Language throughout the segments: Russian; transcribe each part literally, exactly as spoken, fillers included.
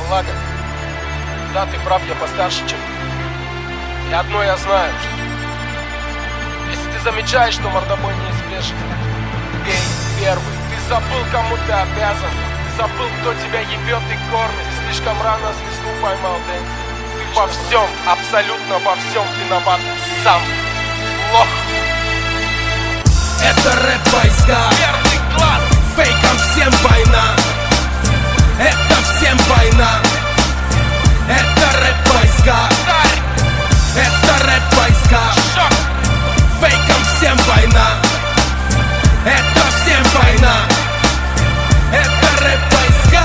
Ладно. Да, ты прав, я постарше, чем ты. И одно я знаю. Если ты замечаешь, что мордобой неизбежен, бей первый. Ты забыл, кому ты обязан. Ты забыл, кто тебя ебет и кормит. Ты слишком рано звезду поймал, Дэнди. Ты во всем, абсолютно во всем виноват сам. Лох. Это рэп-войска. Первый класс. Фейкам всем война. Это всем война. Это рэп-войска. Это рэп-войска. Фейкам всем война. Это всем война. Это рэп-войска.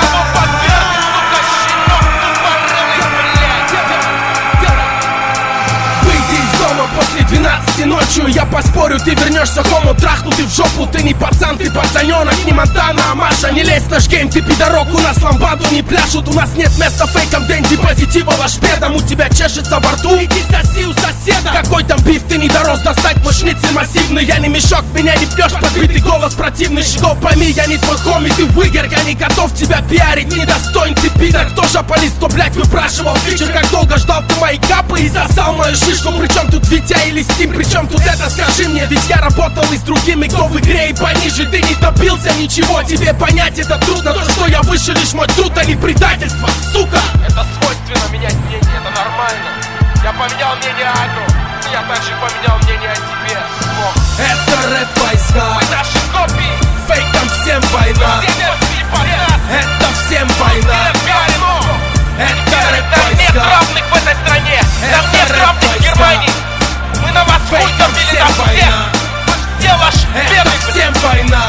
Выйди из дома после двенадцати ночью, я поспорю, ты вернешься хому, трахнутый в жопу. Ты не пацан, ты пацаненок, не Монтана, а Маша. Не лезь в наш гейм, ты пидорок, у нас ламбаду не пляшут. У нас нет места фейкам, Дэнди, позитива лашпедом. У тебя чешется во рту, иди соси у соседа. Какой там биф, ты не дорос достать мой шницель массивный. Я не мешок, меня не пьешь, подбитый голос противный. Щегол, пойми, я не твой хоми, ты выгор. Я не готов тебя пиарить, недостоин ты пидор. Кто жополист, кто, блядь, выпрашивал фичер? Как долго ждал ты мои капы и засал мою шишку? Причем тут Витя или Стим, причем тут это, скажи мне? Ведь я работал и с другими, кто в игре и пониже. Ты не добился ничего, тебе понять это трудно. То, что я выше, лишь мой труд, а не предательство, сука. Это свойственно менять мнение, это нормально. Я поменял мнение о Агро, я также поменял мнение о тебе. Лох. Это рэп-войска. Мы наши копии. Фейкам всем война. Это всем война. Это Нам нет рэп-войска. равных в этой стране. Нам Это нет равных в рэп-войска. Германии. Мы на вас хуй Фейкам забили всем на всех. война. Все ваш Это первый. всем война.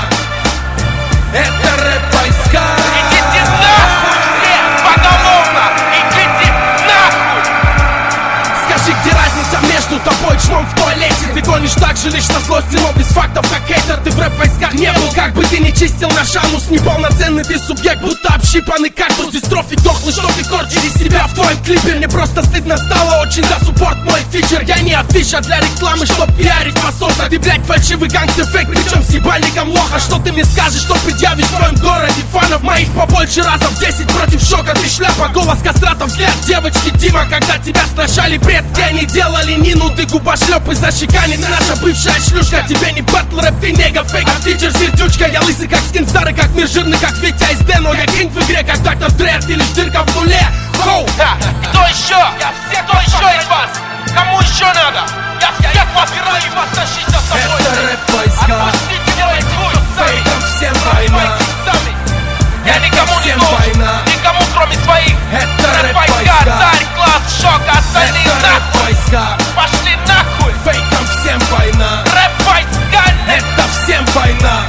Это рэп-войска. Идите нахуй все, поголовно. Идите нахуй. Скажи, где разница между тобой и чмом в туалете? Ты гонишь так же лишь на злости, но без фактов, как хейтер. Ты в рэп-войсках не был, как бы ты не чистил наш анус. Неполноценный ты субъект, будто общипанный кактус. Дистрофик дохлый, что ты корчишь из себя в твоем клипе. Мне просто стыдно стало очень за суппорт мой фичер. Я не афиша для рекламы, чтоб пиарить фасоса. Ты, блядь, фальшивый гангстер фейк, причем с ебальником лоха. Что ты мне скажешь, что предъявишь в твоем городе? Фанов моих побольше раза в десять против шока. Ты шляпа, голос кастратов, взгляд девочки Дима. Когда тебя страшали предки, они делали Нину. Ты губошлеп и защеканец, наша бывшая шлюшка. Тебе не батл рэп, ты нега фейк, а фичер сердючка. Я лысый как скин, старый как мир, жирный как Витя из Дэно. Я кинг в игре, как доктор Дре, ты лишь дырка в нуле. Хоу! Да. Кто еще? Я всех, кто еще из вас? Кому еще надо? Я всех вас собираюсь вас тащить за собой. Это рэп-войска. Отпустите мой хуй. Фейкам всем война. Сами. Я никому не всем должен. война. Никому, кроме своих. Это Рэп-войска, рэп-войска. царь, класс, шок, остальные Это нахуй. рэп-войска. Пошли нахуй. Фейкам всем война. Рэп-войска. Это всем война.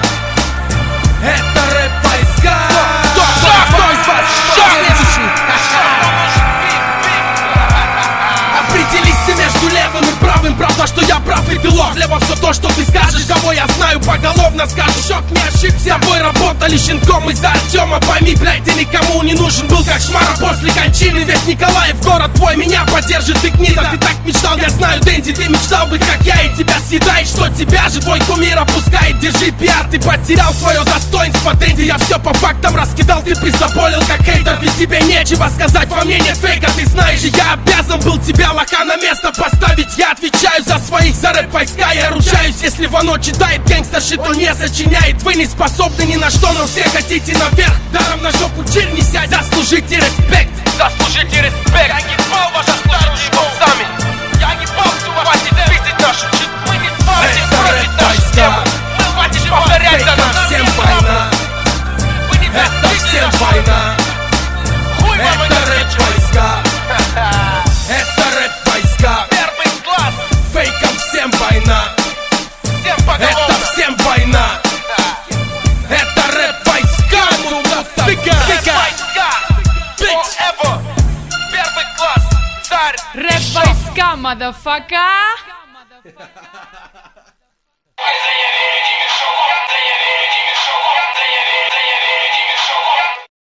Это рэп-войска. Кто, кто, кто из вас? Кто следующий? Определись ты между левым и правым. Правда, что я прав и ты лох. Лево все то, что ты скажешь. Кого я знаю, поголовно скажешь. Шок, не ошибся. С тобой работали щенком из-за Артема. Пойми, блядь, ты никому не нужен был, как шмара после кончины. Весь Николаев, город твой, меня поддержит. Ты гнида, ты так мечтал, я знаю, Дэнди. Ты мечтал быть, как я, и тебя съедает. Что тебя же твой кумир опускает. Держи пиар, ты потерял свое достоинство, Дэнди. Я все по фактам раскидал, ты присоболил, как хейтер. Ведь тебе нечего сказать, во мне нет фейка. Ты знаешь, я обязан был тебя лоха на место поставить. Я отвечаю за своих, за рэп-войска. Я ручаюсь, если Вано читает гангстер-шит, он не сочиняет. Вы не способны ни на что, но все хотите наверх. Даром на жопу чир не сядь, заслужите респект. Заслужите респект. Я не пал вашу старую его сами. Я не пал всю вашу. Хватит пиздить нашу чит. Мы не спорим против нашу тему. Мы хватит повторять за нас. Всем война. Вы не Это всем наша. война. Хуй вам Это не рэп-войска. Это рэп-войска. Первый класс. Фейкам всем война. Всем Это поголовно. всем война. Это рэп-войска. Фига. Рэп-войска. Forever. Первый класс. Царь. Рэп-войска, мадафака! Ой, заявили,